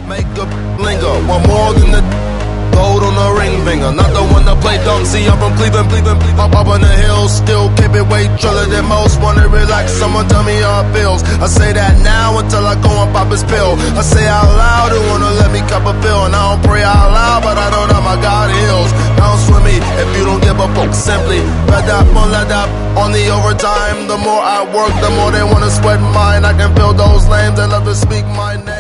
Make a linger, want more than the gold on the ring finger. Not the one to play dumb, see I'm from Cleveland, up in the hills, still keep it way triller than most. Wanna relax, someone tell me how it feels. I say that now until I go and pop his pill. I say out loud, who wanna let me cup a fill. And I don't pray out loud, but I know that my God heals. Don't swim me if you don't give a fuck, simply let up on the overtime. The more I work, the more they wanna sweat mine. I can feel those lames that love to speak my name.